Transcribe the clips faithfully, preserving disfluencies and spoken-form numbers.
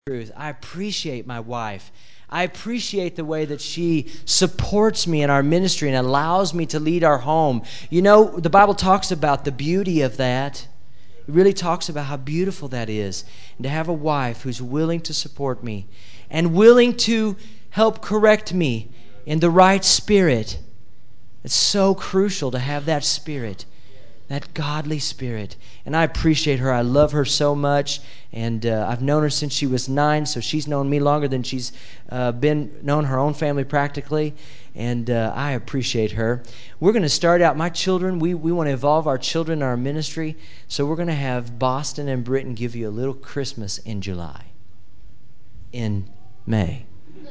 truth. I appreciate my wife. I appreciate the way that she supports me in our ministry and allows me to lead our home. You know, the Bible talks about the beauty of that. It really talks about how beautiful that is. And to have a wife who's willing to support me and willing to help correct me in the right spirit. It's so crucial to have that spirit, that godly spirit. And I appreciate her. I love her so much. And uh, I've known her since she was nine, so she's known me longer than she's uh, been known her own family practically. And uh, I appreciate her. We're going to start out, my children, we, we want to involve our children in our ministry. So we're going to have Boston and Britain give you a little Christmas in July, in May.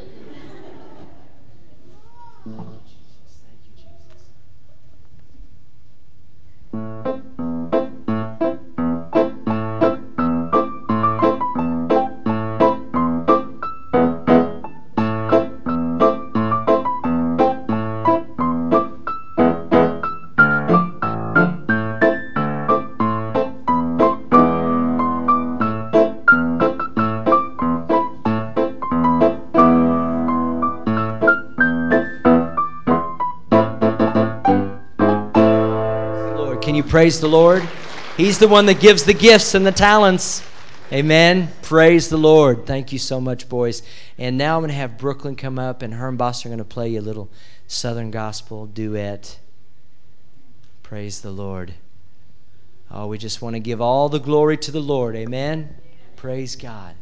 Can you praise the Lord? He's the one that gives the gifts and the talents. Amen. Praise the Lord. Thank you so much, boys. And now I'm going to have Brooklyn come up, and her and Boston are going to play you a little Southern Gospel duet. Praise the Lord. Oh, we just want to give all the glory to the Lord. Amen. Praise God.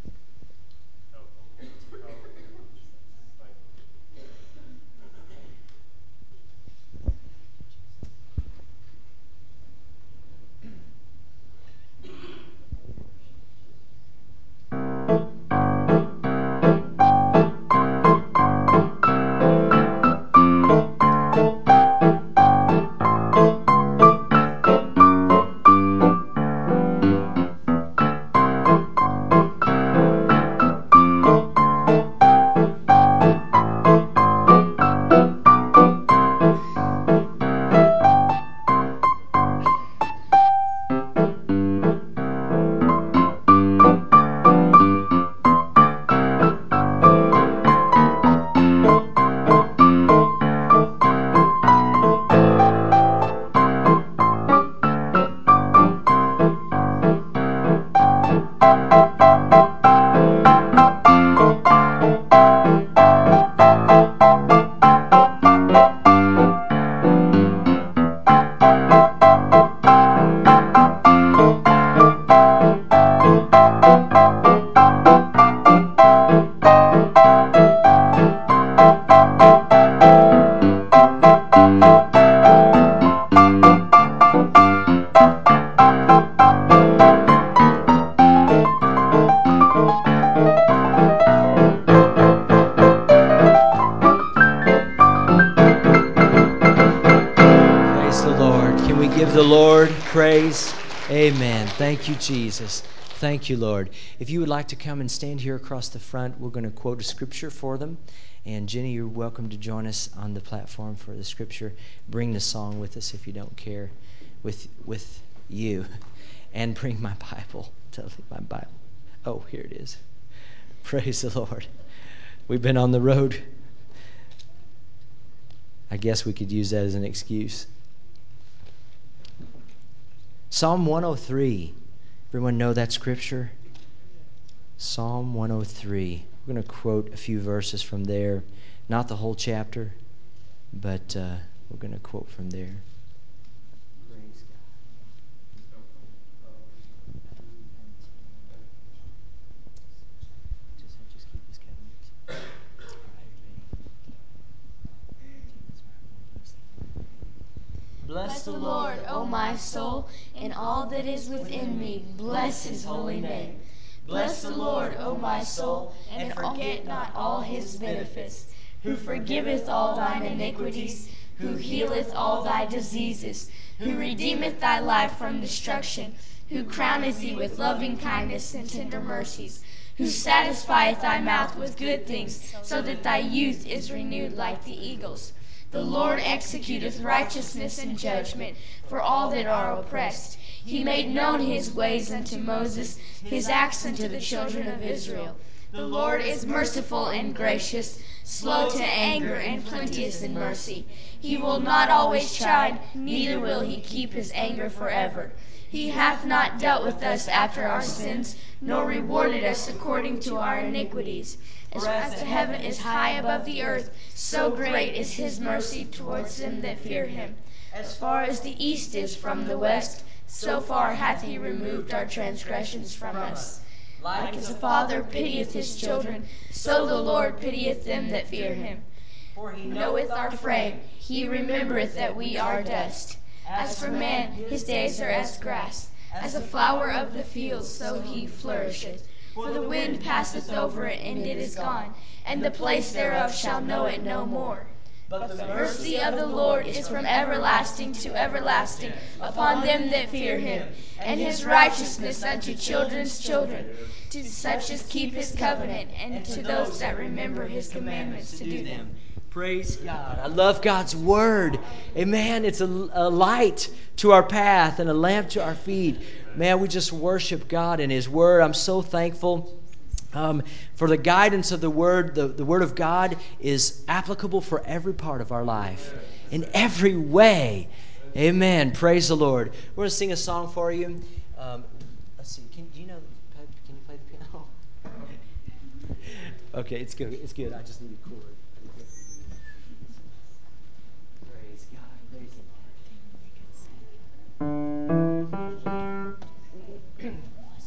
Praise. Amen. Thank you, Jesus. Thank you, Lord. If you would like to come and stand here across the front, we're going to quote a scripture for them. And Jenny, you're welcome to join us on the platform for the scripture. Bring the song with us if you don't care, with with you. And bring my Bible. My Bible. Oh, here it is. Praise the Lord. We've been on the road. I guess we could use that as an excuse. Psalm one oh three. Everyone know that scripture? Psalm one oh three. We're going to quote a few verses from there. Not the whole chapter, but uh, we're going to quote from there. Praise God. Just, just keep this cabinet. Bless the Lord, O my soul, and all that is within me. Bless his holy name. Bless the Lord, O my soul, and forget not all his benefits, who forgiveth all thine iniquities, who healeth all thy diseases, who redeemeth thy life from destruction, who crowneth thee with loving kindness and tender mercies, who satisfieth thy mouth with good things, so that thy youth is renewed like the eagles. The Lord executeth righteousness and judgment for all that are oppressed. He made known his ways unto Moses, his acts unto the children of Israel. The Lord is merciful and gracious, slow to anger and plenteous in mercy. He will not always chide, neither will he keep his anger forever. He hath not dealt with us after our sins, nor rewarded us according to our iniquities. As, as the heaven is high above the earth, so great is his mercy towards them that fear him. As far as the east is from the west, so far hath he removed our transgressions from us. Like as a father pitieth his children, so the Lord pitieth them that fear him. For he knoweth our frame, he remembereth that we are dust. As for man, his days are as grass, as a flower of the field, so he flourisheth. For the wind passeth over it, and it is gone, and the place thereof shall know it no more. But the mercy of the Lord is from everlasting to everlasting upon them that fear him, and his righteousness unto children's children, to such as keep his covenant, and to those that remember his commandments to do them. Praise God. I love God's word. Amen. It's a, a light to our path and a lamp to our feet. Man, we just worship God and his word. I'm so thankful um, for the guidance of the word. The, the word of God is applicable for every part of our life, in every way. Amen. Praise the Lord. We're going to sing a song for you. Um, let's see. Can, do you know, can you play the piano? Okay, it's good. It's good. I just need a chord. Praise God. Praise the Lord.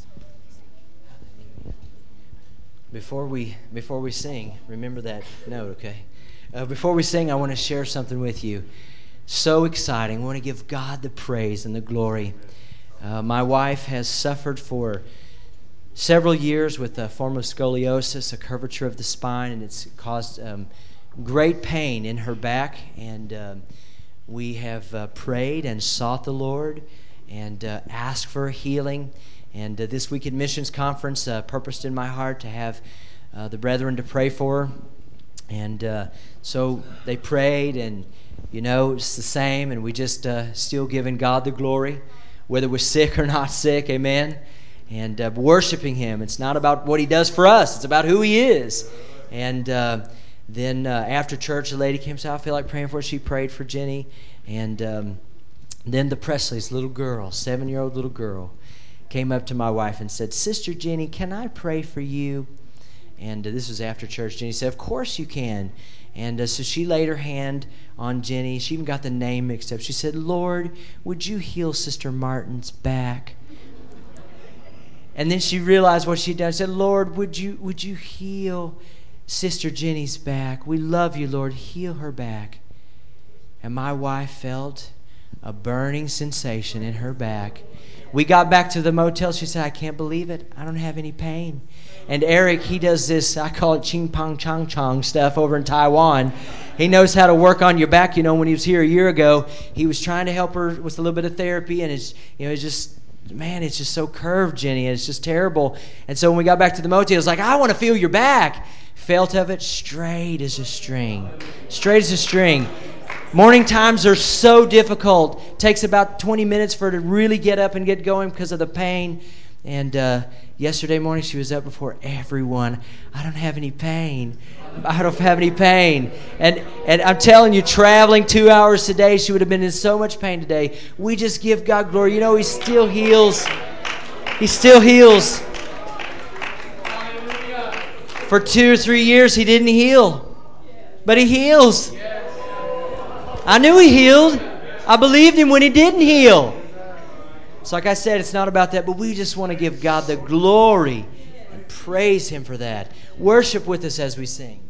Before we before we sing, remember that note, okay? Uh, before we sing, I want to share something with you. So exciting. I want to give God the praise and the glory. Uh, my wife has suffered for several years with a form of scoliosis, a curvature of the spine, and it's caused um, great pain in her back. And um, we have uh, prayed and sought the Lord and uh, asked for healing. And uh, this week at Missions Conference, uh, purposed in my heart to have uh, the brethren to pray for her. And uh, so they prayed, and, you know, it's the same, and we just uh, still giving God the glory, whether we're sick or not sick, amen? And uh, worshiping him. It's not about what he does for us. It's about who he is. And uh, then uh, after church, a lady came and said, I feel like praying for her. She prayed for Jenny. And um, then the Presley's little girl, seven-year-old little girl, came up to my wife and said, Sister Jenny, can I pray for you? And uh, this was after church. Jenny said, of course you can. And uh, so she laid her hand on Jenny. She even got the name mixed up. She said, Lord, would you heal Sister Martin's back? And then she realized what she'd done. She said, Lord, would you would you heal Sister Jenny's back? We love you, Lord. Heal her back. And my wife felt a burning sensation in her back. We got back to the motel. She said, I can't believe it. I don't have any pain. And Eric, he does this, I call it ching pong chong chong stuff over in Taiwan. He knows how to work on your back. You know, when he was here a year ago, he was trying to help her with a little bit of therapy, and it's, you know, it's just, man, it's just so curved, Jenny, and it's just terrible. And so when we got back to the motel, it was like, I want to feel your back. Felt of it, straight as a string. Straight as a string. Morning times are so difficult. It takes about twenty minutes for her to really get up and get going because of the pain. And uh, yesterday morning, she was up before everyone. I don't have any pain. I don't have any pain. And and I'm telling you, traveling two hours today, she would have been in so much pain today. We just give God glory. You know, he still heals. He still heals. For two or three years, he didn't heal. But he heals. I knew he healed. I believed him when he didn't heal. So like I said, it's not about that, but we just want to give God the glory and praise him for that. Worship with us as we sing.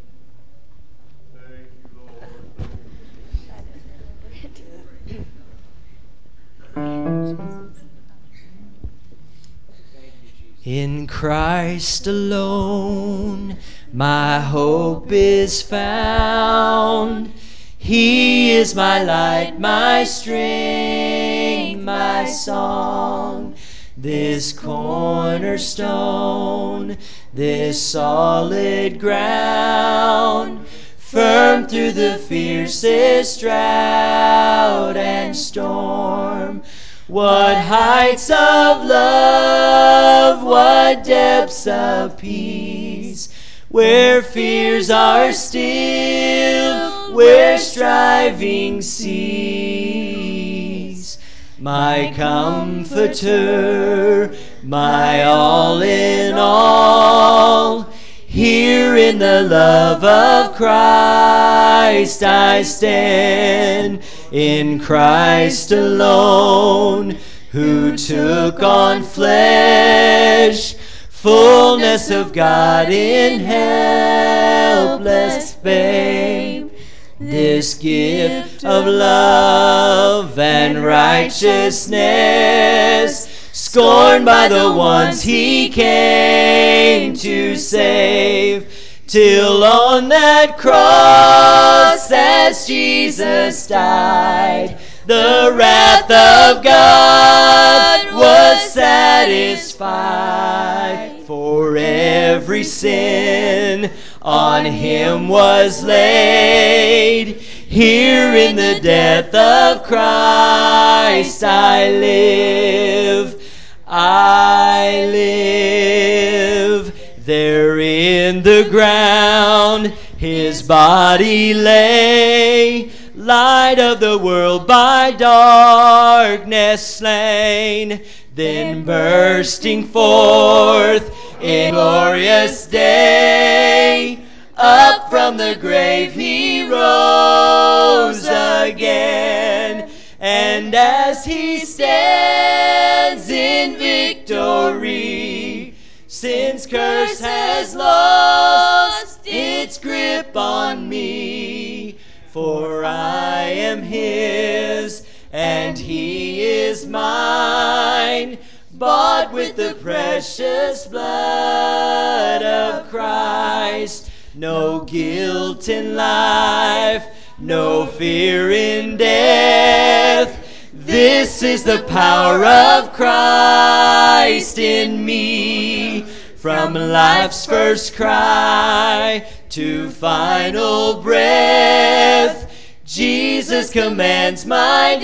In Christ alone, my hope is found. He is my light, my strength, my song. This cornerstone, this solid ground, firm through the fiercest drought and storm. What heights of love, what depths of peace, where fears are stilled, where striving cease. My comforter, my all in all, here in the love of Christ I stand, in Christ alone, who took on flesh, fullness of God in helpless babe. This gift of love and righteousness, scorned by the ones he came to save, till on that cross as Jesus died, the wrath of God was satisfied. For every sin on him was laid. Here in the death of Christ I live. I live. There in the ground his body lay, light of the world by darkness slain, then bursting forth in glorious day, up from the grave he rose again. And as he stands in victory, sin's curse has lost its grip on me. For I am his, and he is mine, bought with the precious blood of Christ. No guilt in life, no fear in death. This is the power of Christ in me. From life's first cry to final breath, Jesus commands my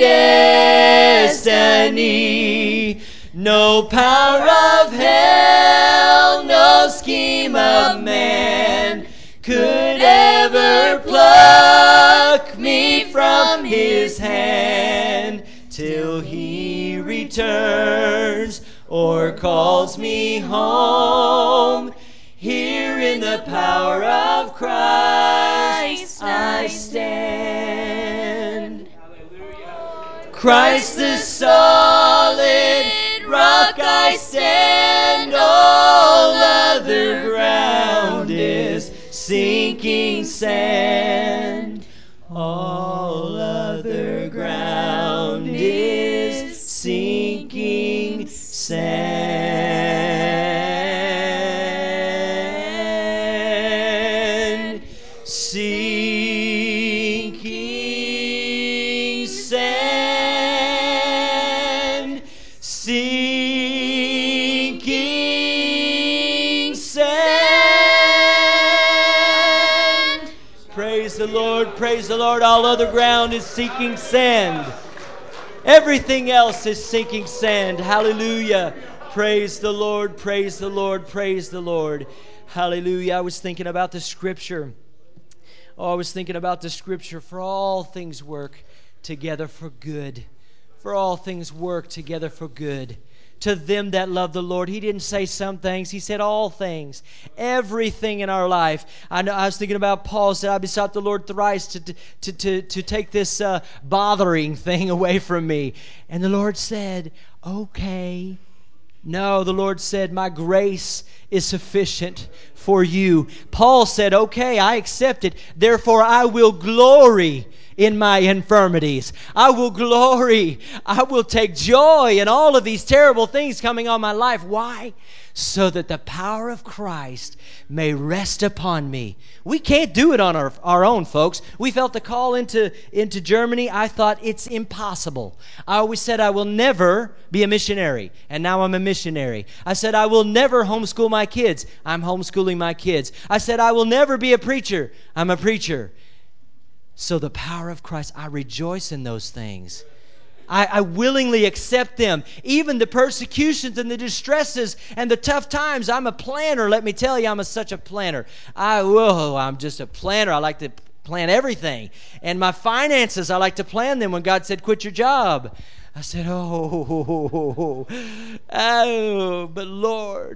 destiny. No power of hell, no scheme of man could ever pluck me from his hand, till he returns or calls me home. Here in the power of Christ I stand. Christ the solid rock I stand. All other ground is sinking sand. All other ground is sinking sand. Sinking sand. Sinking sand. Praise the Lord, praise the Lord. All other ground is sinking sand. Everything else is sinking sand. Hallelujah. Praise the Lord, praise the Lord, praise the Lord. Hallelujah. I was thinking about the scripture. Oh, I was thinking about the scripture. For all things work together for good. For all things work together for good. To them that love the Lord. He didn't say some things. He said all things. Everything in our life. I know. I was thinking about Paul said, I besought the Lord thrice to, to, to, to take this uh, bothering thing away from me. And the Lord said, okay. No, the Lord said, my grace is sufficient for you. Paul said, okay, I accept it. Therefore, I will glory in my infirmities. I will glory. I will take joy in all of these terrible things coming on my life. Why? So that the power of Christ may rest upon me. We can't do it on our, our own, folks. We felt the call into, into Germany. I thought it's impossible. I always said I will never be a missionary, and now I'm a missionary. I said I will never homeschool my kids. I'm homeschooling my kids. I said I will never be a preacher. I'm a preacher. So the power of Christ, I rejoice in those things. I, I willingly accept them. Even the persecutions and the distresses and the tough times. I'm a planner. Let me tell you, I'm a, such a planner. I, whoa, I'm just a planner. I like to plan everything. And my finances, I like to plan them. When God said, quit your job, I said, oh, oh, but Lord,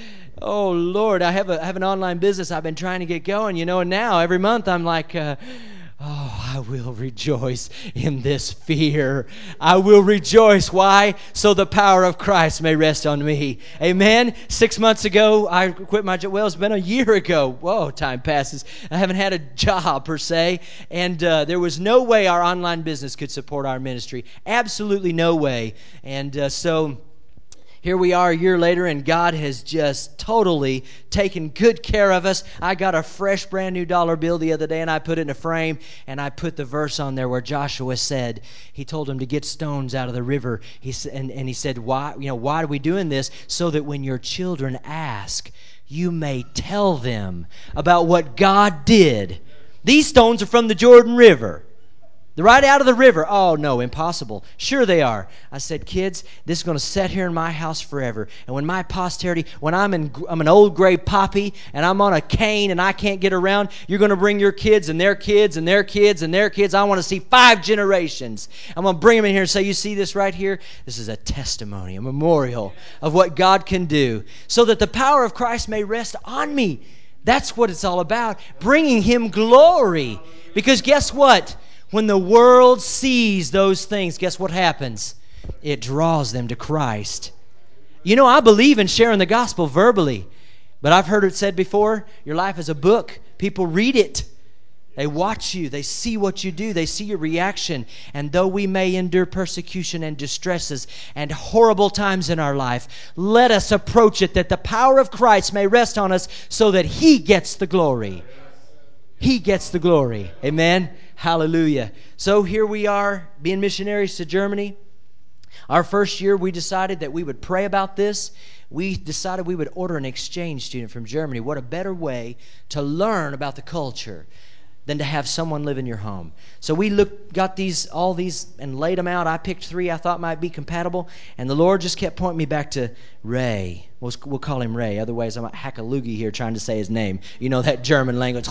oh, Lord, I have, a, I have an online business I've been trying to get going, you know, and now every month I'm like, uh, oh, I will rejoice in this fear. I will rejoice. Why? So the power of Christ may rest on me. Amen. Six months ago, I quit my job. Well, it's been a year ago. Whoa, time passes. I haven't had a job per se. And uh, there was no way our online business could support our ministry. Absolutely no way. And uh, so... here we are a year later, and God has just totally taken good care of us. I got a fresh, brand new dollar bill the other day, and I put it in a frame, and I put the verse on there where Joshua said, he told him to get stones out of the river. He and, and he said, why, you know, why are we doing this? So that when your children ask, you may tell them about what God did. These stones are from the Jordan River. They're right out of the river. Oh, no, impossible. Sure they are. I said, kids, this is going to sit here in my house forever. And when my posterity, when I'm in, I'm an old gray poppy and I'm on a cane and I can't get around, you're going to bring your kids and their kids and their kids and their kids. I want to see five generations. I'm going to bring them in here and say, you see this right here? This is a testimony, a memorial of what God can do, so that the power of Christ may rest on me. That's what it's all about, bringing Him glory. Because guess what? When the world sees those things, guess what happens? It draws them to Christ. You know, I believe in sharing the gospel verbally, but I've heard it said before, your life is a book. People read it. They watch you. They see what you do. They see your reaction. And though we may endure persecution and distresses and horrible times in our life, let us approach it that the power of Christ may rest on us so that He gets the glory. He gets the glory. Amen. Hallelujah. So here we are, being missionaries to Germany. Our first year, we decided that we would pray about this. We decided we would order an exchange student from Germany. What a better way to learn about the culture than to have someone live in your home. So we looked, got these, all these, and laid them out. I picked three I thought might be compatible, and the Lord just kept pointing me back to Ray. We'll, we'll call him Ray. Otherwise, I'm a hack-a-loogie here trying to say his name. You know, that German language.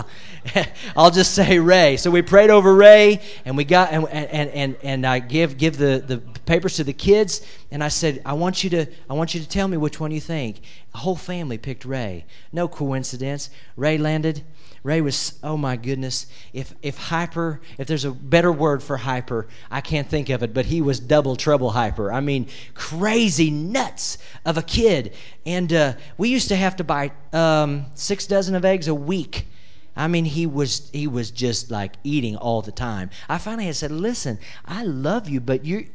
I'll just say Ray. So we prayed over Ray, and we got, and and and, and I give give the, the papers to the kids, and I said, I want you to, I want you to tell me which one you think. The whole family picked Ray. No coincidence. Ray landed. Ray was, oh my goodness, if if hyper, if there's a better word for hyper, I can't think of it, but he was double trouble hyper. I mean, crazy nuts of a kid. And uh, we used to have to buy um, six dozen of eggs a week. I mean, he was he was just like eating all the time. I finally had said, listen, I love you, but you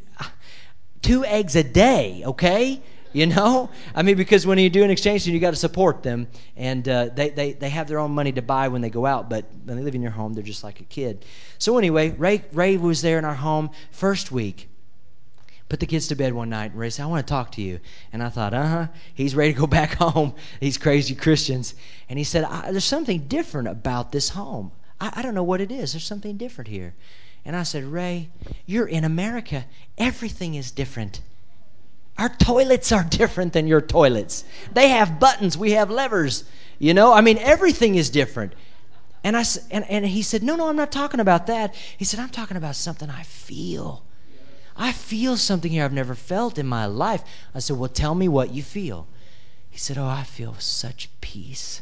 two eggs a day, okay? You know? I mean, because when you do an exchange student, you got to support them. And uh, they, they, they have their own money to buy when they go out. But when they live in your home, they're just like a kid. So anyway, Ray, Ray was there in our home first week. Put the kids to bed one night. And Ray said, I want to talk to you. And I thought, uh-huh. He's ready to go back home. These crazy Christians. And he said, I, there's something different about this home. I, I don't know what it is. There's something different here. And I said, Ray, you're in America. Everything is different. Our toilets are different than your toilets. They have buttons. We have levers. You know, I mean, everything is different. And I and, and he said, no, no, I'm not talking about that. He said, I'm talking about something I feel. I feel something here I've never felt in my life. I said, well, tell me what you feel. He said, oh, I feel such peace.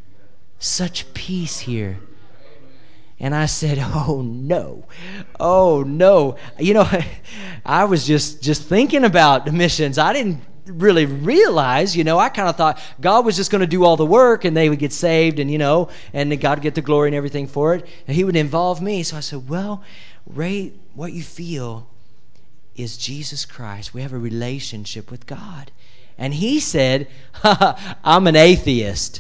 Such peace here. And I said, oh, no. Oh, no. You know, I was just, just thinking about the missions. I didn't really realize, you know, I kind of thought God was just going to do all the work and they would get saved and, you know, and then God would get the glory and everything for it. And He would involve me. So I said, well, Ray, what you feel is Jesus Christ. We have a relationship with God. And he said, I'm an atheist.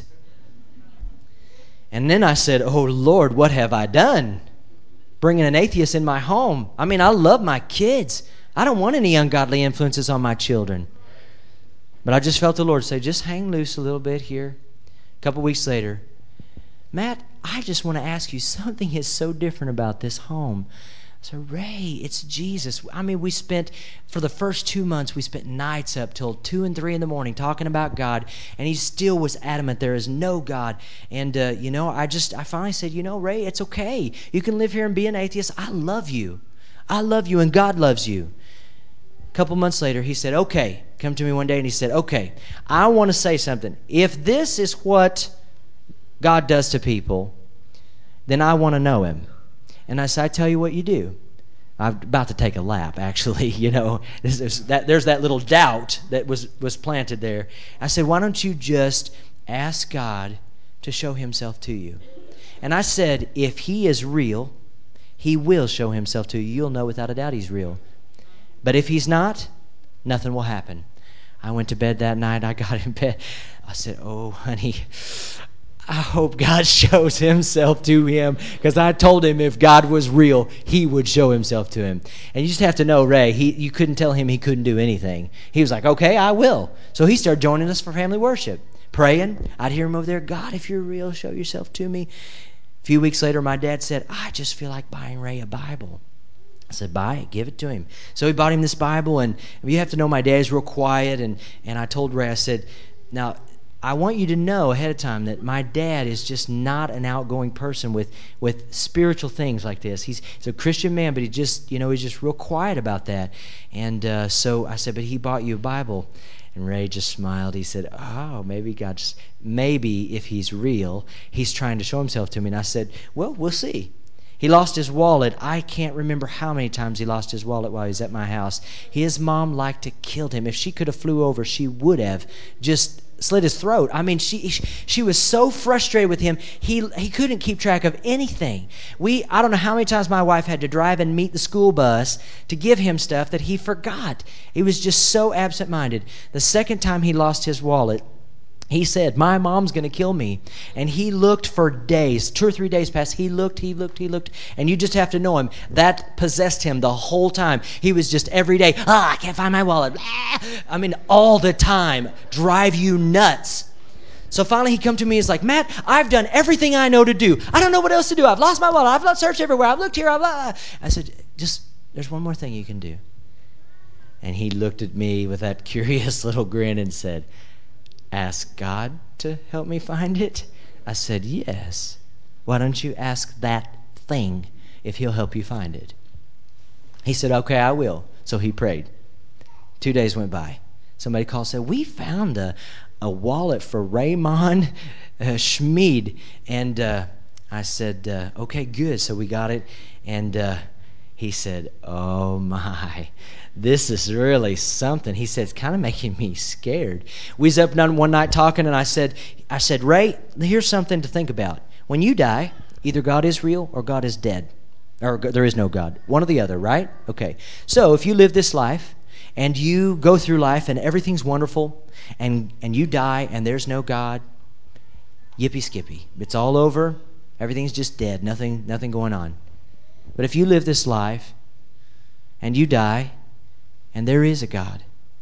And then I said, oh, Lord, what have I done? Bringing an atheist in my home. I mean, I love my kids. I don't want any ungodly influences on my children. But I just felt the Lord say, just hang loose a little bit here. A couple weeks later, Matt, I just want to ask you, something is so different about this home. So, Ray, it's Jesus. I mean, we spent, for the first two months, we spent nights up till two and three in the morning talking about God, and he still was adamant there is no God. And, uh, you know, I just, I finally said, you know, Ray, it's okay. You can live here and be an atheist. I love you. I love you, and God loves you. A couple months later, he said, okay, come to me one day, and he said, okay, I want to say something. If this is what God does to people, then I want to know him. And I said, I tell you what you do. I'm about to take a lap, actually. You know, there's, there's, that, there's that little doubt that was, was planted there. I said, why don't you just ask God to show himself to you? And I said, if he is real, he will show himself to you. You'll know without a doubt he's real. But if he's not, nothing will happen. I went to bed that night. I got in bed. I said, oh, honey, I hope God shows himself to him, because I told him if God was real, he would show himself to him. And you just have to know, Ray, he, you couldn't tell him he couldn't do anything. He was like, okay, I will. So he started joining us for family worship, praying. I'd hear him over there, God, if you're real, show yourself to me. A few weeks later, my dad said, I just feel like buying Ray a Bible. I said, buy it, give it to him. So he bought him this Bible, and you have to know my dad's real quiet, and, and I told Ray, I said, now, I want you to know ahead of time that my dad is just not an outgoing person with, with spiritual things like this. He's, he's a Christian man, but he just, you know, he's just real quiet about that. And uh, so I said, but he bought you a Bible. And Ray just smiled. He said, oh, maybe God just, maybe if he's real, he's trying to show himself to me. And I said, well, we'll see. He lost his wallet. I can't remember how many times he lost his wallet while he was at my house. His mom liked to kill him. If she could have flew over, she would have just slit his throat. I mean, she she was so frustrated with him, he he couldn't keep track of anything. We I don't know how many times my wife had to drive and meet the school bus to give him stuff that he forgot. He was just so absent-minded. The second time he lost his wallet, he said, my mom's going to kill me. And he looked for days, two or three days passed. He looked, he looked, he looked. And you just have to know him. That possessed him the whole time. He was just every day, ah, oh, I can't find my wallet. I mean, all the time, drive you nuts. So finally he come to me, he's like, Matt, I've done everything I know to do. I don't know what else to do. I've lost my wallet. I've searched everywhere. I've looked here. I've uh. I said, just, there's one more thing you can do. And he looked at me with that curious little grin and said, ask God to help me find it? I said, yes. Why don't you ask that thing if he'll help you find it? He said, okay, I will. So he prayed. Two days went by. Somebody called and said, we found a, a wallet for Raymond uh, Schmid. And uh, I said, uh, okay, good. So we got it. And uh, he said, oh, my. This is really something. He said, it's kind of making me scared. We was up one night talking, and I said, I said, Ray, here's something to think about. When you die, either God is real or God is dead. Or there is no God. One or the other, right? Okay. So if you live this life, and you go through life, and everything's wonderful, and, and you die, and there's no God, yippee-skippy. It's all over. Everything's just dead. Nothing, nothing going on. But if you live this life, and you die, and there is a God.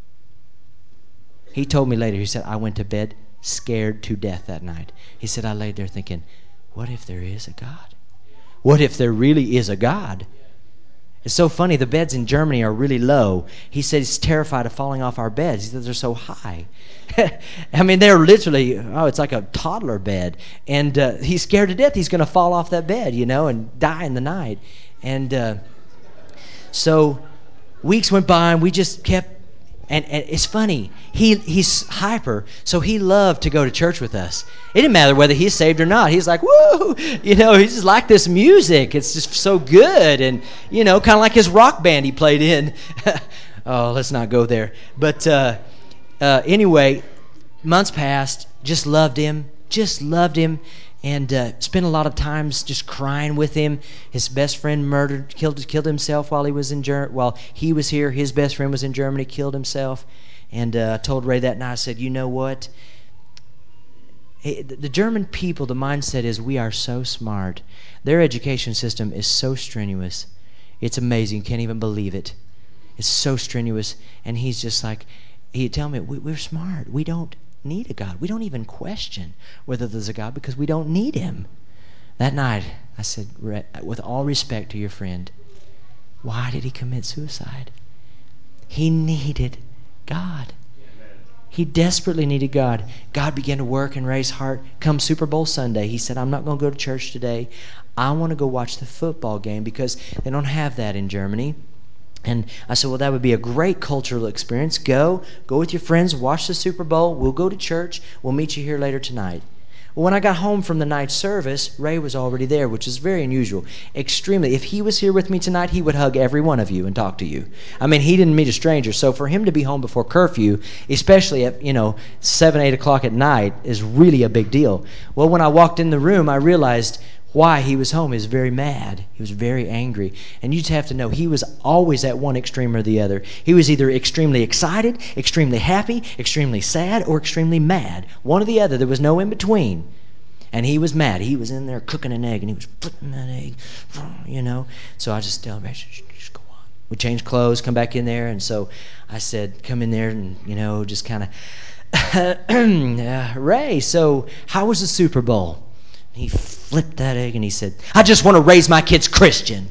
He told me later, he said, I went to bed scared to death that night. He said, I laid there thinking, what if there is a God? What if there really is a God? It's so funny, the beds in Germany are really low. He said he's terrified of falling off our beds. He said they're so high. I mean, they're literally, oh, it's like a toddler bed. And uh, he's scared to death he's going to fall off that bed, you know, and die in the night. And uh, so weeks went by, and we just kept, and, and it's funny, he he's hyper, so he loved to go to church with us. It didn't matter whether he's saved or not. He's like, woo, you know, he just liked this music. It's just so good, and, you know, kind of like his rock band he played in. Oh, let's not go there. But uh, uh, anyway, months passed, just loved him, just loved him. And uh, spent a lot of times just crying with him. His best friend murdered, killed, killed himself while he was in Ger- while he was here. His best friend was in Germany, killed himself. And uh, I told Ray that night, I said, you know what? Hey, the German people, the mindset is we are so smart. Their education system is so strenuous. It's amazing. You can't even believe it. It's so strenuous. And he's just like, he'd tell me, we, we're smart. We don't need a God. We don't even question whether there's a God because we don't need him. That night, I said, with all respect to your friend, Why did he commit suicide? He needed God. He desperately needed God. God began to work in Ray's heart. Come Super Bowl Sunday, he said, I'm not going to go to church today. I want to go watch the football game because they don't have that in Germany. And I said, well, that would be a great cultural experience. Go. Go with your friends. Watch the Super Bowl. We'll go to church. We'll meet you here later tonight. Well, when I got home from the night service, Ray was already there, which is very unusual. Extremely. If he was here with me tonight, he would hug every one of you and talk to you. I mean, he didn't meet a stranger. So for him to be home before curfew, especially at, you know, seven, eight o'clock at night, is really a big deal. Well, when I walked in the room, I realized why he was home. He was very mad. He was very angry. And you just have to know, he was always at one extreme or the other. He was either extremely excited, extremely happy, extremely sad, or extremely mad. One or the other. There was no in between. And he was mad. He was in there cooking an egg, and he was flipping that egg, you know. So I just tell him, just go on. We changed clothes, come back in there. And so I said, come in there and, you know, just kind of, uh, Ray, so how was the Super Bowl? He flipped that egg and he said, I just want to raise my kids Christian.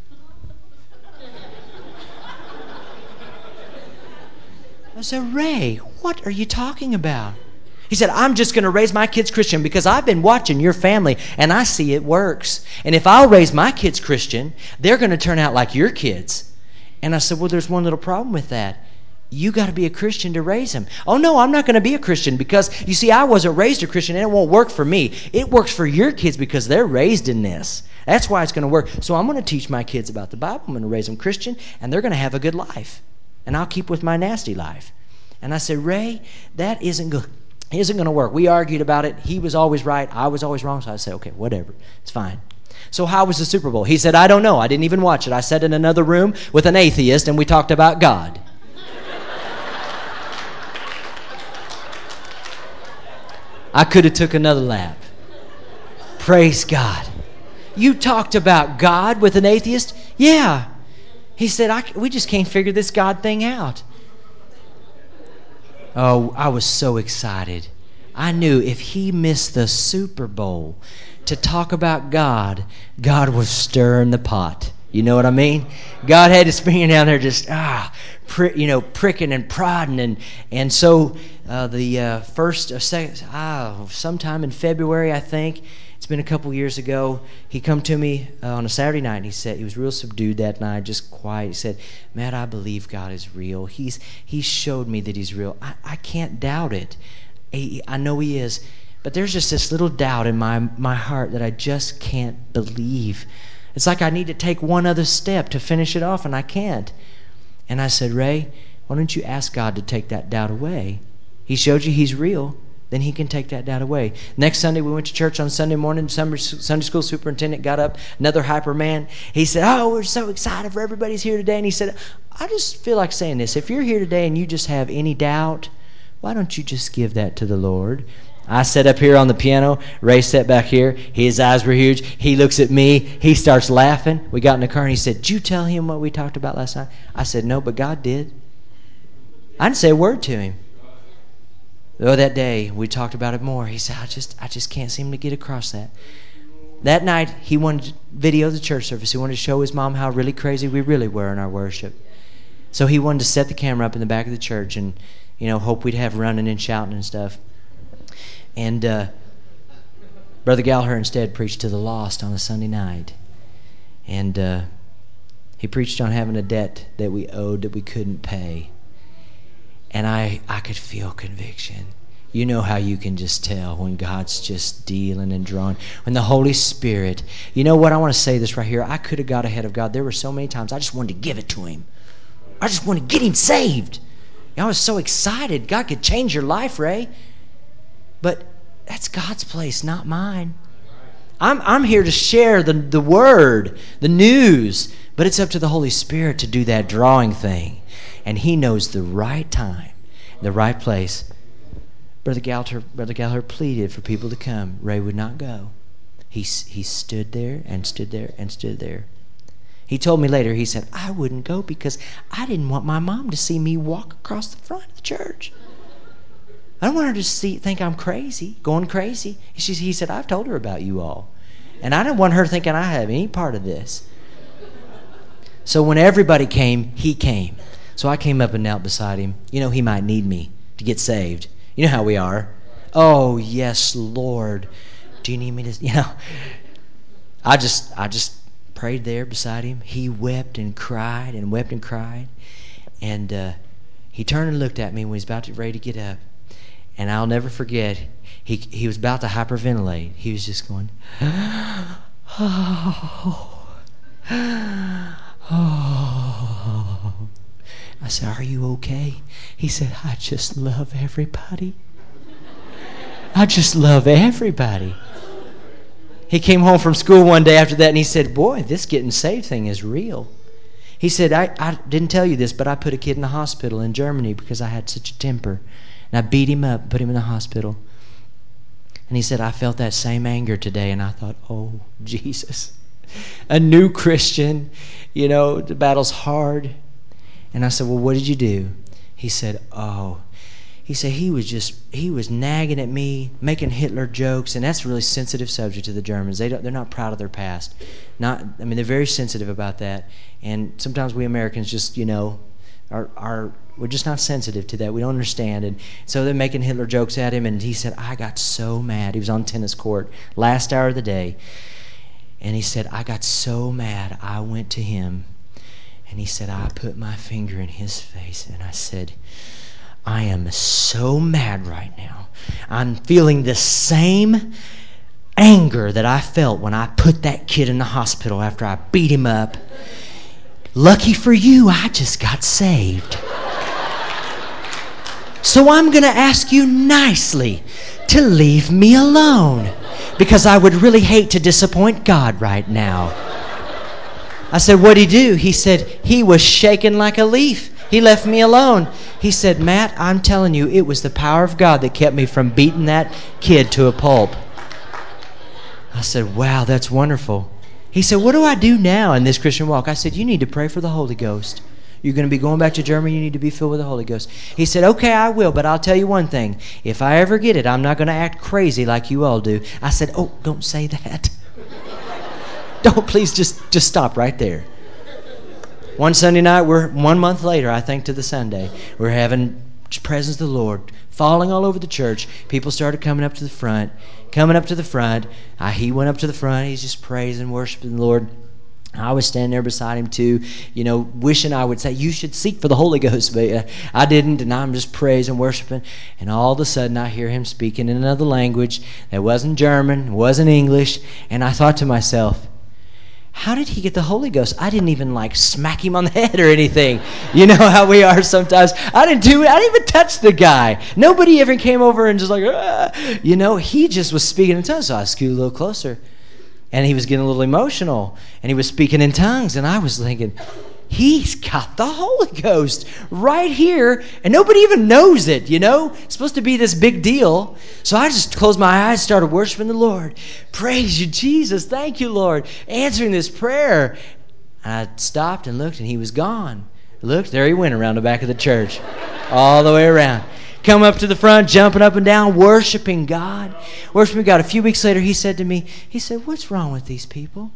I said, Ray, what are you talking about? He said, I'm just going to raise my kids Christian because I've been watching your family and I see it works. And if I'll raise my kids Christian, they're going to turn out like your kids. And I said, well, there's one little problem with that. You got to be a Christian to raise them. Oh, no, I'm not going to be a Christian because, you see, I wasn't raised a Christian and it won't work for me. It works for your kids because they're raised in this. That's why it's going to work. So I'm going to teach my kids about the Bible. I'm going to raise them Christian, and they're going to have a good life. And I'll keep with my nasty life. And I said, Ray, that isn't good. It isn't going to work. We argued about it. He was always right. I was always wrong. So I said, okay, whatever. It's fine. So how was the Super Bowl? He said, I don't know. I didn't even watch it. I sat in another room with an atheist, and we talked about God. I could have took another lap. Praise God. You talked about God with an atheist? Yeah. He said, I, we just can't figure this God thing out. Oh, I was so excited. I knew if he missed the Super Bowl to talk about God, God was stirring the pot. You know what I mean? God had his finger down there just, ah, prick, you know, pricking and prodding. And, and so uh, the uh, first, or second, ah, sometime in February, I think, it's been a couple years ago, he come to me uh, on a Saturday night, and he said, he was real subdued that night, just quiet. He said, Matt, I believe God is real. He's He showed me that he's real. I, I can't doubt it. He, I know he is. But there's just this little doubt in my, my heart that I just can't believe. It's like I need to take one other step to finish it off, and I can't. And I said, Ray, why don't you ask God to take that doubt away? He showed you he's real. Then he can take that doubt away. Next Sunday, we went to church on Sunday morning. Sunday school superintendent got up, another hyper man. He said, oh, we're so excited for everybody's here today. And he said, I just feel like saying this. If you're here today and you just have any doubt, why don't you just give that to the Lord? I sat up here on the piano. Ray sat back here. His eyes were huge. He looks at me. He starts laughing. We got in the car and he said, did you tell him what we talked about last night? I said, no, but God did. I didn't say a word to him. Oh, that day we talked about it more. He said, I just I just can't seem to get across that. That night he wanted to video the church service. He wanted to show his mom how really crazy we really were in our worship. So he wanted to set the camera up in the back of the church and, you know, hope we'd have running and shouting and stuff. And uh, Brother Gallagher instead preached to the lost on a Sunday night. And uh, he preached on having a debt that we owed that we couldn't pay. And I, I could feel conviction. You know how you can just tell when God's just dealing and drawing. When the Holy Spirit, you know what, I want to say this right here. I could have got ahead of God. There were so many times I just wanted to give it to him. I just wanted to get him saved. I was so excited. God could change your life, Ray. But that's God's place, not mine. I'm, I'm here to share the, the word, the news. But it's up to the Holy Spirit to do that drawing thing. And he knows the right time, the right place. Brother Gallagher, Brother Gallagher pleaded for people to come. Ray would not go. He, he stood there and stood there and stood there. He told me later, he said, I wouldn't go because I didn't want my mom to see me walk across the front of the church. I don't want her to see, think I'm crazy, going crazy. She, he said, I've told her about you all. And I didn't want her thinking I have any part of this. So when everybody came, he came. So I came up and knelt beside him. You know, he might need me to get saved. You know how we are. Oh, yes, Lord. Do you need me to, you know. I just, I just prayed there beside him. He wept and cried and wept and cried. And uh, he turned and looked at me when he was about to ready to get up. And I'll never forget, he he was about to hyperventilate. He was just going, oh, oh. I said, are you okay? He said, I just love everybody. I just love everybody. He came home from school one day after that and he said, boy, this getting saved thing is real. He said, I, I didn't tell you this, but I put a kid in the hospital in Germany because I had such a temper. And I beat him up, put him in the hospital. And he said, I felt that same anger today. And I thought, oh, Jesus. A new Christian, you know, the battle's hard. And I said, well, what did you do? He said, oh. He said he was just, he was nagging at me, making Hitler jokes. And that's a really sensitive subject to the Germans. They don't, they're not proud of their past. Not, I mean, they're very sensitive about that. And sometimes we Americans just, you know, are, are we're just not sensitive to that. We don't understand. And so they're making Hitler jokes at him. And he said, I got so mad. He was on tennis court, last hour of the day. And he said, I got so mad. I went to him. And he said, I put my finger in his face. And I said, I am so mad right now. I'm feeling the same anger that I felt when I put that kid in the hospital after I beat him up. Lucky for you, I just got saved. So I'm going to ask you nicely to leave me alone because I would really hate to disappoint God right now. I said, what'd he do? He said, he was shaking like a leaf. He left me alone. He said, Matt, I'm telling you, it was the power of God that kept me from beating that kid to a pulp. I said, wow, that's wonderful. He said, what do I do now in this Christian walk? I said, you need to pray for the Holy Ghost. You're going to be going back to Germany. You need to be filled with the Holy Ghost. He said, okay, I will, but I'll tell you one thing. If I ever get it, I'm not going to act crazy like you all do. I said, oh, don't say that. Don't, please, just, just stop right there. One Sunday night, we're one month later, I think, to the Sunday, we're having presence of the Lord falling all over the church. People started coming up to the front, coming up to the front. I, he went up to the front. He's just praising, worshiping the Lord. I was standing there beside him too, you know, wishing I would say, you should seek for the Holy Ghost. But I didn't, and I'm just praising, worshiping. And all of a sudden, I hear him speaking in another language that wasn't German, wasn't English. And I thought to myself, how did he get the Holy Ghost? I didn't even like smack him on the head or anything. You know how we are sometimes. I didn't do it. I didn't even touch the guy. Nobody ever came over and just like, ah. You know, he just was speaking in tongues. So I scooted a little closer. And he was getting a little emotional. And he was speaking in tongues. And I was thinking, he's got the Holy Ghost right here. And nobody even knows it, you know. It's supposed to be this big deal. So I just closed my eyes, started worshiping the Lord. Praise you, Jesus. Thank you, Lord. Answering this prayer. And I stopped and looked, and he was gone. Looked, there he went around the back of the church. All the way around. Come up to the front, jumping up and down, worshiping God. Worshiping God. A few weeks later, he said to me, he said, what's wrong with these people?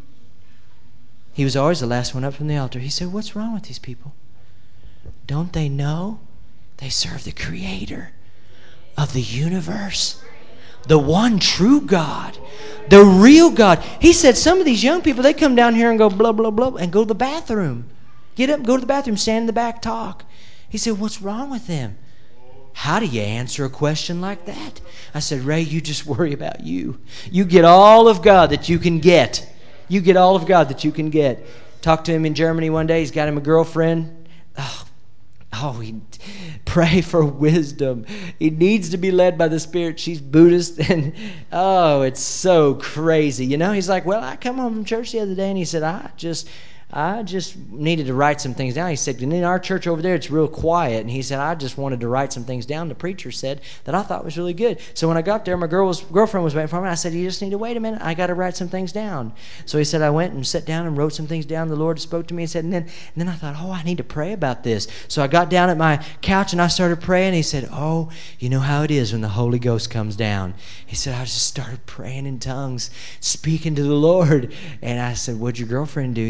He was always the last one up from the altar. He said, what's wrong with these people? Don't they know they serve the Creator of the universe? The one true God. The real God. He said some of these young people, they come down here and go blah, blah, blah, and go to the bathroom. Get up, go to the bathroom, stand in the back, talk. He said, what's wrong with them? How do you answer a question like that? I said, Ray, you just worry about you. You get all of God that you can get. You get all of God that you can get. Talked to him in Germany one day. He's got him a girlfriend. Oh, oh he pray for wisdom. He needs to be led by the Spirit. She's Buddhist. And, oh, it's so crazy. You know, he's like, well, I come home from church the other day, and he said, I just... I just needed to write some things down. He said, and in our church over there, it's real quiet. And he said, I just wanted to write some things down. The preacher said that I thought was really good. So when I got there, my girl was, girlfriend was waiting for me. I said, you just need to wait a minute. I got to write some things down. So he said, I went and sat down and wrote some things down. The Lord spoke to me and said, and then, and then I thought, oh, I need to pray about this. So I got down at my couch and I started praying. He said, oh, you know how it is when the Holy Ghost comes down. He said, I just started praying in tongues, speaking to the Lord. And I said, what'd your girlfriend do? He said, well,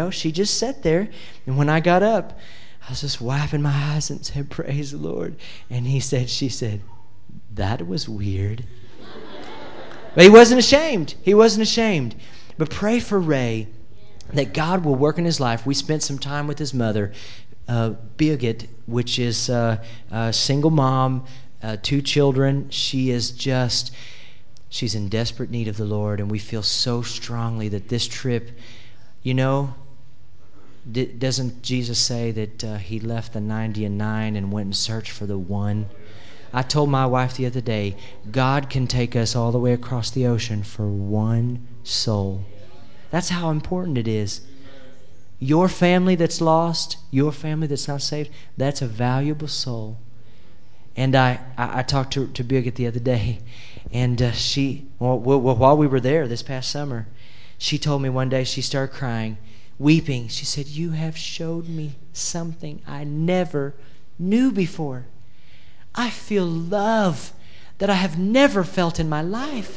know, she just sat there. And when I got up, I was just wiping my eyes and said, praise the Lord. And he said, she said, that was weird. But he wasn't ashamed. He wasn't ashamed. But pray for Ray that God will work in his life. We spent some time with his mother, uh, Birgit, which is uh, a single mom, uh, two children. She is just, she's in desperate need of the Lord, and we feel so strongly that this trip, you know, d- doesn't Jesus say that uh, he left the ninety and nine and went and searched for the one? I told my wife the other day, God can take us all the way across the ocean for one soul. That's how important it is. Your family that's lost, your family that's not saved, that's a valuable soul. And I, I, I talked to, to Birgit the other day, and uh, she, well, well, while we were there this past summer, she told me one day, she started crying, weeping. She said, you have showed me something I never knew before. I feel love that I have never felt in my life.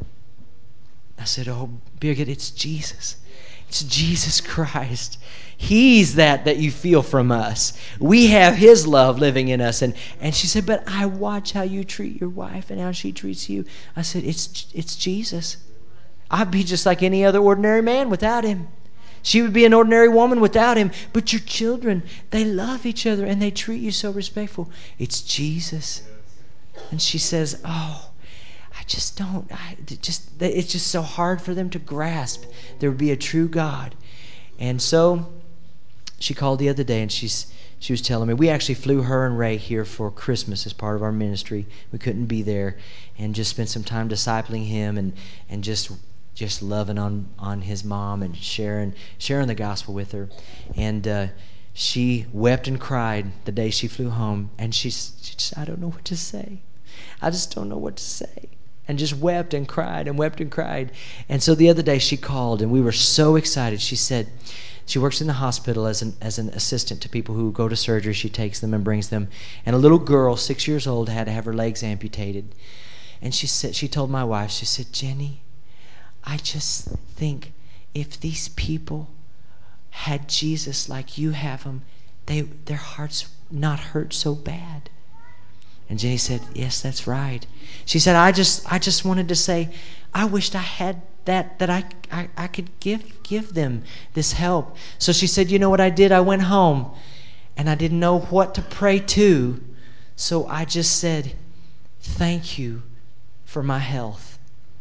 I said, oh, Birgit, it's Jesus. It's Jesus Christ. He's that that you feel from us. We have his love living in us. And, and she said, but I watch how you treat your wife and how she treats you. I said, it's it's Jesus. I'd be just like any other ordinary man without him. She would be an ordinary woman without him. But your children, they love each other and they treat you so respectful. It's Jesus. And she says, oh, I just don't, I it just it's just so hard for them to grasp there would be a true God. And so she called the other day, and she's she was telling me, we actually flew her and Ray here for Christmas as part of our ministry. We couldn't be there, and just spent some time discipling him and, and just just loving on, on his mom and sharing sharing the gospel with her. And uh, she wept and cried the day she flew home, and she's she just, I don't know what to say. I just don't know what to say. And just wept and cried and wept and cried. And so the other day she called, and we were so excited. She said she works in the hospital as an as an assistant to people who go to surgery. She takes them and brings them. And a little girl, six years old, had to have her legs amputated. And she said, she told my wife, she said, Jenny, I just think if these people had Jesus like you have him, they their hearts not hurt so bad. And Jenny said, yes, that's right. She said, I just I just wanted to say, I wished I had that, that I, I, I could give give them this help. So she said, you know what I did? I went home, and I didn't know what to pray to. So I just said, thank you for my health.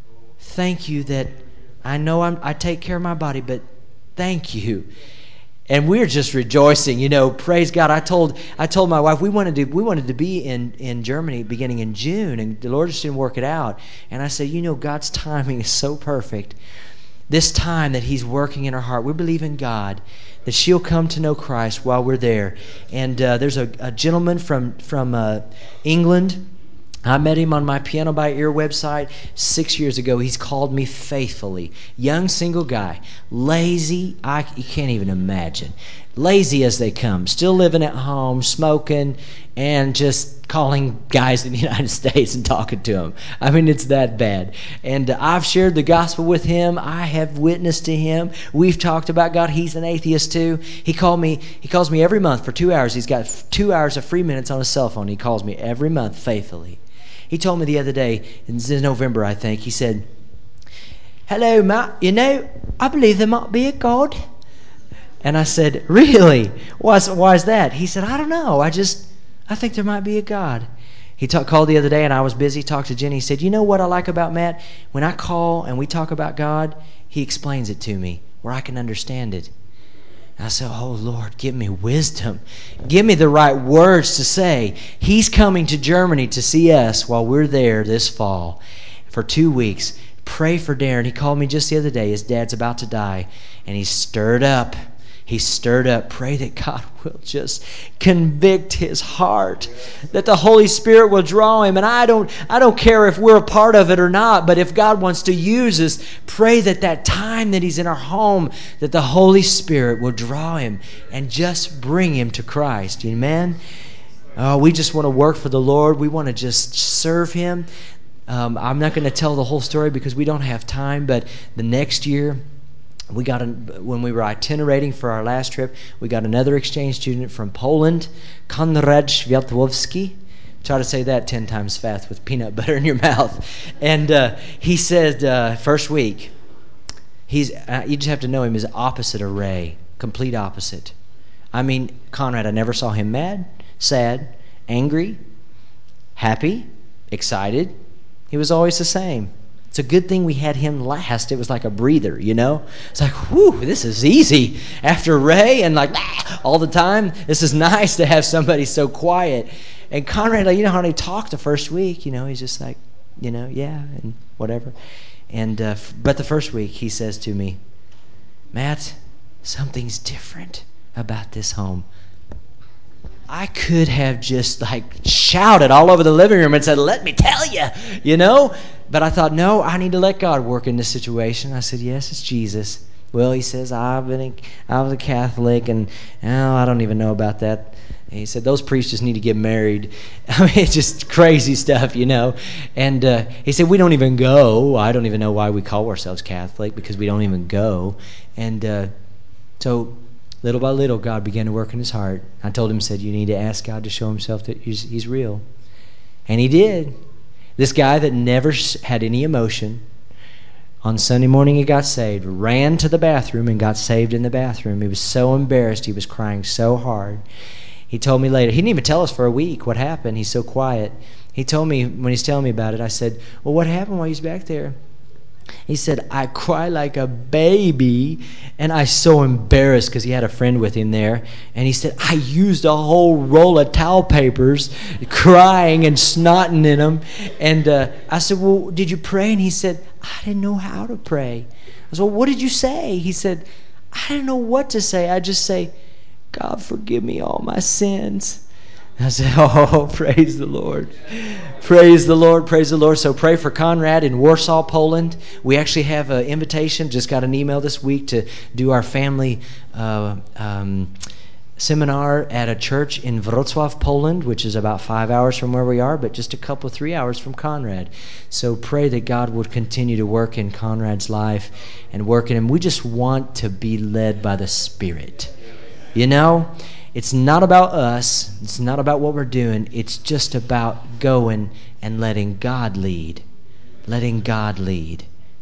Thank you that I know I'm, I take care of my body, but thank you. And we're just rejoicing, you know. Praise God! I told I told my wife we wanted to we wanted to be in, in Germany beginning in June, and the Lord just didn't work it out. And I said, you know, God's timing is so perfect. This time that He's working in her heart, we believe in God that she'll come to know Christ while we're there. And uh, there's a, a gentleman from from uh, England. I met him on my Piano by Ear website six years ago. He's called me faithfully. Young single guy. Lazy, I, you can't even imagine. Lazy as they come. Still living at home, smoking, and just calling guys in the United States and talking to them. I mean, it's that bad. And uh, I've shared the gospel with him. I have witnessed to him. We've talked about God. He's an atheist too. He called me. He calls me every month for two hours. He's got two hours of free minutes on his cell phone. He calls me every month faithfully. He told me the other day, in November, I think, he said, hello, Matt, you know, I believe there might be a God. And I said, really? Why is, why is that? He said, I don't know. I just, I think there might be a God. He talk, called the other day, and I was busy, talked to Jenny. He said, you know what I like about Matt? When I call and we talk about God, he explains it to me where I can understand it. I said, oh, Lord, give me wisdom. Give me the right words to say. He's coming to Germany to see us while we're there this fall for two weeks. Pray for Darren. He called me just the other day. His dad's about to die, and he's stirred up. He's stirred up. Pray that God will just convict his heart, that the Holy Spirit will draw him. And I don't, I don't care if we're a part of it or not, but if God wants to use us, pray that that time that he's in our home, that the Holy Spirit will draw him and just bring him to Christ. Amen? Oh, we just want to work for the Lord. We want to just serve him. Um, I'm not going to tell the whole story because we don't have time, but the next year, we got a, when we were itinerating for our last trip, we got another exchange student from Poland, Konrad Światłowski. Try to say that ten times fast with peanut butter in your mouth. And uh, he said, uh, first week, he's uh, you just have to know him as opposite of Ray, complete opposite. I mean, Conrad, I never saw him mad, sad, angry, happy, excited. He was always the same. It's a good thing we had him last. It was like a breather, you know? It's like, whew, this is easy. After Ray and like ah, all the time, this is nice to have somebody so quiet. And Conrad, like, you know how they talk the first week, you know, he's just like, you know, yeah, and whatever. And uh, but the first week he says to me, Matt, something's different about this home. I could have just like shouted all over the living room and said, let me tell you, you know? But I thought, no, I need to let God work in this situation. I said, yes, it's Jesus. Well, he says, I've been a, I was a Catholic, and oh, I don't even know about that. And he said, those priests just need to get married. I mean, it's just crazy stuff, you know. And uh, he said, we don't even go. I don't even know why we call ourselves Catholic, because we don't even go. And uh, so little by little, God began to work in his heart. I told him, said, you need to ask God to show himself that he's, he's real. And he did. This guy that never had any emotion, on Sunday morning he got saved, ran to the bathroom and got saved in the bathroom. He was so embarrassed. He was crying so hard. He told me later. He didn't even tell us for a week what happened. He's so quiet. He told me when he's telling me about it, I said, well, what happened while he was back there? He said, I cried like a baby, and I was so embarrassed because he had a friend with him there. And he said, I used a whole roll of towel papers, crying and snotting in them. And uh, I said, well, did you pray? And he said, I didn't know how to pray. I said, well, what did you say? He said, I didn't know what to say. I just say, God, forgive me all my sins. I said, oh, praise the Lord. Praise the Lord, praise the Lord. So pray for Conrad in Warsaw, Poland. We actually have an invitation, just got an email this week to do our family uh, um, seminar at a church in Wrocław, Poland, which is about five hours from where we are, but just a couple, three hours from Conrad. So pray that God would continue to work in Conrad's life and work in him. We just want to be led by the Spirit. You know? It's not about us. It's not about what we're doing. It's just about going and letting God lead. Letting God lead.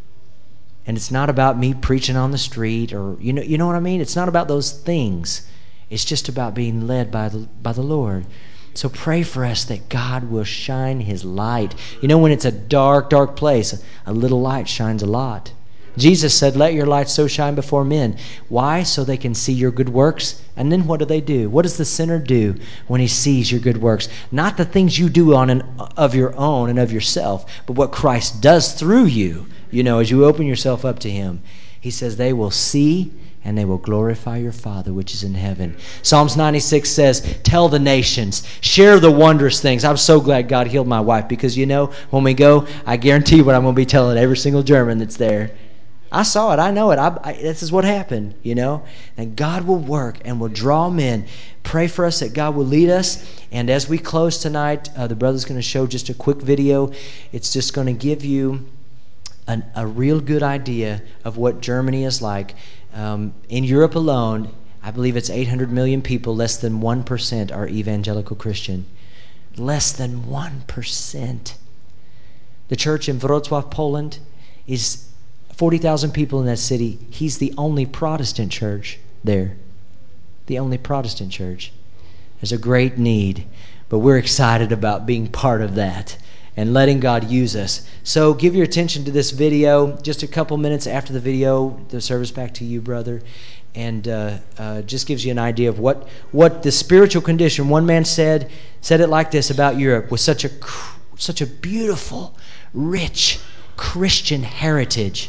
And it's not about me preaching on the street or, you know, you know what I mean? It's not about those things. It's just about being led by the, by the Lord. So pray for us that God will shine his light. You know, when it's a dark, dark place, a little light shines a lot. Jesus said, let your light so shine before men. Why? So they can see your good works. And then what do they do? What does the sinner do when he sees your good works? Not the things you do on an, of your own and of yourself, but what Christ does through you, you know, as you open yourself up to him. He says they will see and they will glorify your Father which is in heaven. Psalms ninety-six says, tell the nations, share the wondrous things. I'm so glad God healed my wife because, you know, when we go, I guarantee what I'm going to be telling every single German that's there. I saw it. I know it. I, I, this is what happened, you know. And God will work and will draw men. Pray for us that God will lead us. And as we close tonight, uh, the brother's going to show just a quick video. It's just going to give you an, a real good idea of what Germany is like. Um, in Europe alone, I believe it's eight hundred million people. Less than one percent are evangelical Christian. Less than one percent. The church in Wrocław, Poland is forty thousand people in that city. He's the only Protestant church there. The only Protestant church. There's a great need, but we're excited about being part of that and letting God use us. So give your attention to this video. Just a couple minutes after the video, the service back to you, brother. And uh, uh, just gives you an idea of what, what the spiritual condition. One man said said it like this about Europe, with such a such a beautiful, rich Christian heritage.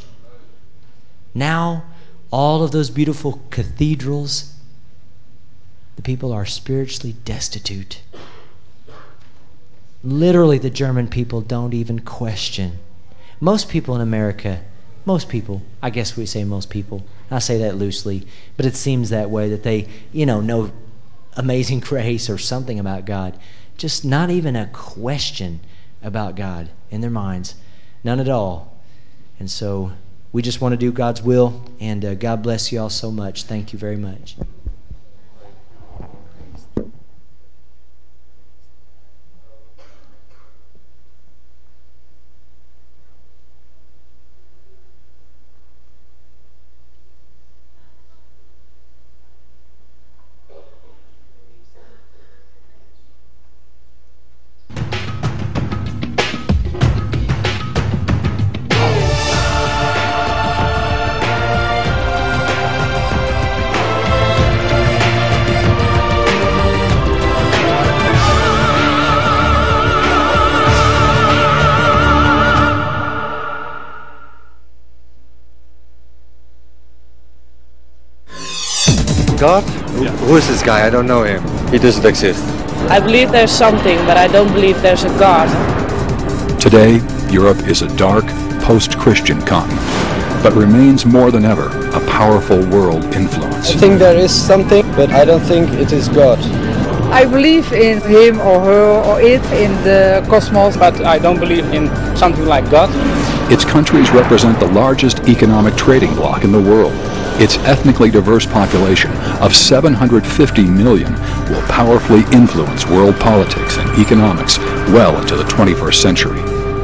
Now, all of those beautiful cathedrals, the people are spiritually destitute. Literally, the German people don't even question. Most people in America, most people, I guess we say most people, I say that loosely, but it seems that way, that they, you know, know amazing grace or something about God. Just not even a question about God in their minds. None at all. And so we just want to do God's will, and uh, God bless you all so much. Thank you very much. God? Yeah. Who is this guy? I don't know him. He doesn't exist. I believe there's something, but I don't believe there's a God. Today, Europe is a dark, post-Christian continent, but remains more than ever a powerful world influence. I think there is something, but I don't think it is God. I believe in him or her or it in the cosmos, but I don't believe in something like God. Its countries represent the largest economic trading bloc in the world. Its ethnically diverse population of seven hundred fifty million will powerfully influence world politics and economics well into the twenty-first century.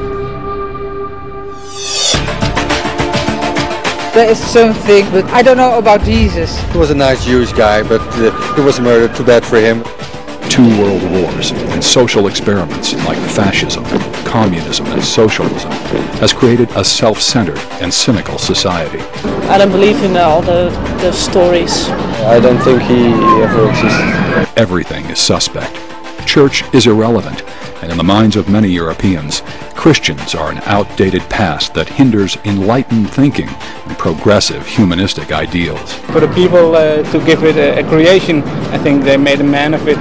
There is something, but I don't know about Jesus. He was a nice Jewish guy, but uh, he was murdered. Too bad for him. Two world wars and social experiments like fascism, communism, and socialism has created a self-centered and cynical society. I don't believe in all the, the stories. I don't think he ever existed. Everything is suspect. Church is irrelevant, and in the minds of many Europeans, Christians are an outdated past that hinders enlightened thinking and progressive humanistic ideals. For the people uh, to give it a, a creation, I think they made a man of it.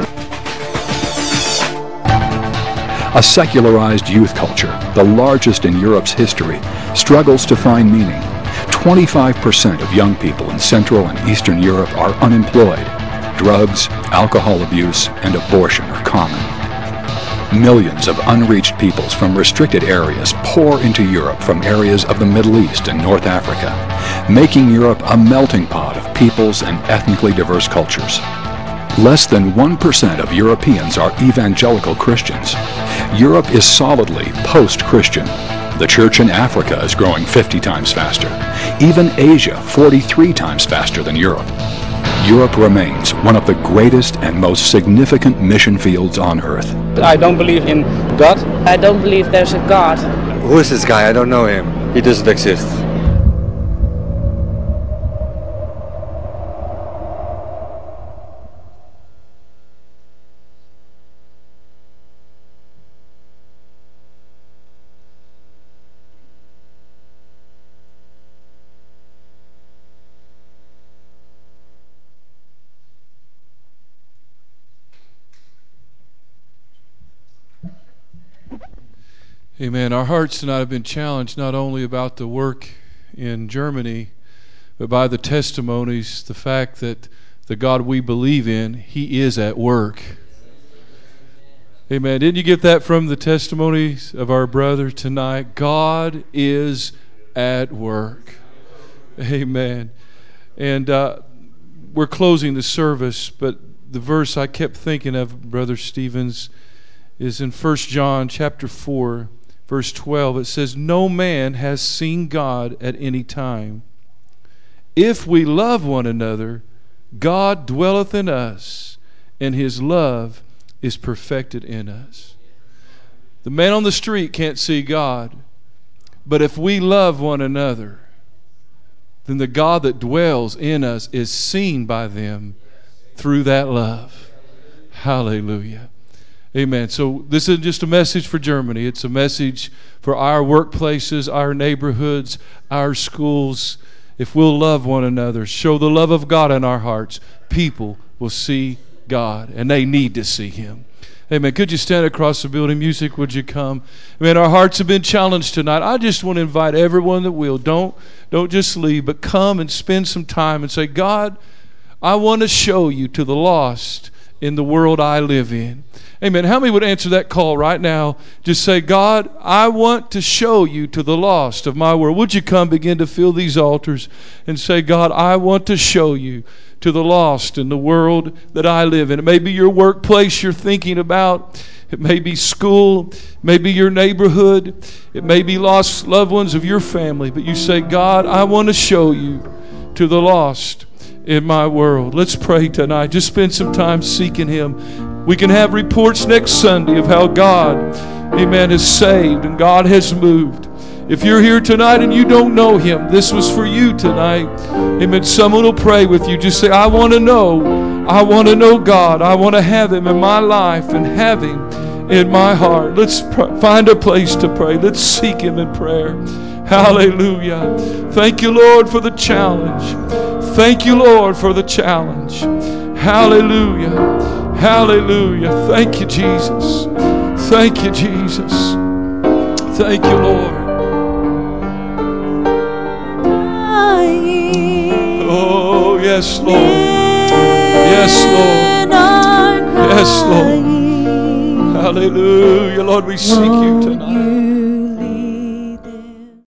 A secularized youth culture, the largest in Europe's history, struggles to find meaning. twenty-five percent of young people in Central and Eastern Europe are unemployed. Drugs, alcohol abuse, and abortion are common. Millions of unreached peoples from restricted areas pour into Europe from areas of the Middle East and North Africa, making Europe a melting pot of peoples and ethnically diverse cultures. Less than one percent of Europeans are evangelical Christians. Europe is solidly post-Christian. The church in Africa is growing fifty times faster. Even Asia, forty-three times faster than Europe. Europe remains one of the greatest and most significant mission fields on earth. I don't believe in God. I don't believe there's a God. Who is this guy? I don't know him. He doesn't exist. Amen. Our hearts tonight have been challenged not only about the work in Germany, but by the testimonies, the fact that the God we believe in, He is at work. Amen. Didn't you get that from the testimonies of our brother tonight? God is at work. Amen. And uh, we're closing the service, but the verse I kept thinking of, Brother Stevens, is in First John chapter four. Verse twelve, it says, "No man has seen God at any time. If we love one another, God dwelleth in us, and His love is perfected in us." The man on the street can't see God, but if we love one another, then the God that dwells in us is seen by them through that love. Hallelujah. Amen. So this isn't just a message for Germany. It's a message for our workplaces, our neighborhoods, our schools. If we'll love one another, show the love of God in our hearts, people will see God, and they need to see Him. Amen. Could you stand across the building? Music, would you come? Amen. Our hearts have been challenged tonight. I just want to invite everyone that will. Don't, don't just leave, but come and spend some time and say, God, I want to show you to the lost in the world I live in. Amen. How many would answer that call right now? Just say, God, I want to show you to the lost of my world. Would you come begin to fill these altars and say, God, I want to show you to the lost in the world that I live in. It may be your workplace you're thinking about. It may be school. It may be your neighborhood. It may be lost loved ones of your family. But you say, God, I want to show you to the lost in my world. Let's pray tonight. Just spend some time seeking Him. We can have reports next Sunday of how God, amen, has saved and God has moved. If you're here tonight and you don't know Him, this was for you tonight. Amen. Someone will pray with you. Just say, I want to know. I want to know God. I want to have Him in my life and have Him in my heart. Let's pr- find a place to pray. Let's seek Him in prayer. Hallelujah. Thank you, Lord, for the challenge. Thank you, Lord, for the challenge. Hallelujah. Hallelujah. Thank you, Jesus. Thank you, Jesus. Thank you, Lord. Oh, yes, Lord. Yes, Lord. Yes, Lord. Hallelujah. Lord, we seek you tonight.